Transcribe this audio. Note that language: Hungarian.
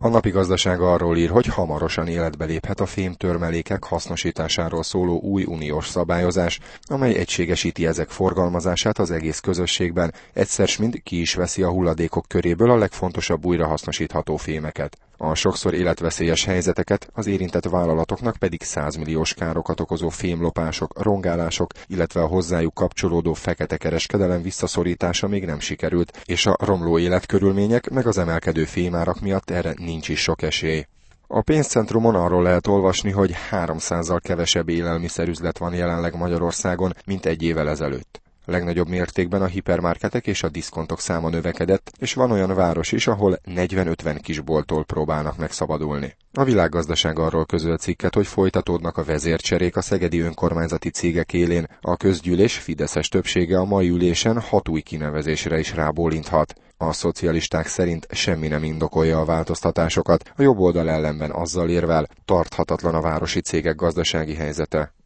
A Napi Gazdaság arról ír, hogy hamarosan életbe léphet a fémtörmelékek hasznosításáról szóló új uniós szabályozás, amely egységesíti ezek forgalmazását az egész közösségben, egyszer s mind ki is veszi a hulladékok köréből a legfontosabb újrahasznosítható fémeket. A sokszor életveszélyes helyzeteket, az érintett vállalatoknak pedig 100 milliós károkat okozó fémlopások, rongálások, illetve a hozzájuk kapcsolódó fekete kereskedelem visszaszorítása még nem sikerült, és a romló életkörülmények meg az emelkedő fémárak miatt erre nincs is sok esély. A pénzcentrumon arról lehet olvasni, hogy 300-zal kevesebb élelmiszerüzlet van jelenleg Magyarországon, mint egy évvel ezelőtt. Legnagyobb mértékben a hipermarketek és a diszkontok száma növekedett, és van olyan város is, ahol 40-50 kisbolttól próbálnak megszabadulni. A Világgazdaság arról közölt cikket, hogy folytatódnak a vezércserék a szegedi önkormányzati cégek élén, a közgyűlés fideszes többsége a mai ülésen 6 új kinevezésre is rábólinthat. A szocialisták szerint semmi nem indokolja a változtatásokat, a jobb oldal ellenben azzal érvel, tarthatatlan a városi cégek gazdasági helyzete.